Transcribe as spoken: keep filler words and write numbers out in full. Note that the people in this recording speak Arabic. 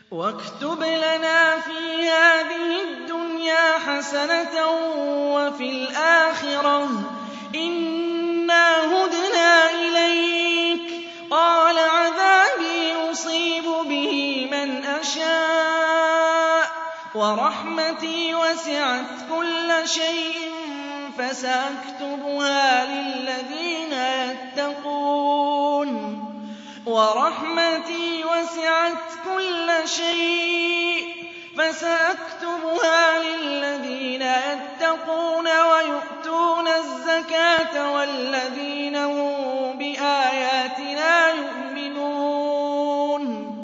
وَاكْتُبْ لَنَا فِي هَٰذِهِ الدُّنْيَا حَسَنَةً وَفِي الْآخِرَةِ إِنَّا هُدْنَا إِلَيْكَ ۚ قَالَ عَذَابِي أُصِيبُ بِهِ مَنْ أَشَاءُ ۖ وَرَحْمَتِي وَسِعَتْ كُلَّ شَيْءٍ فَسَأَكْتُبُهَا لِلَّذِينَ يَتَّقُونَ وَرَحْمَتِي وَسِعَتْ كُلَّ شَيْءٍ فَسَأَكْتُبُهَا لِلَّذِينَ يَتَّقُونَ وَيُؤْتُونَ الزَّكَاةَ وَالَّذِينَ هُم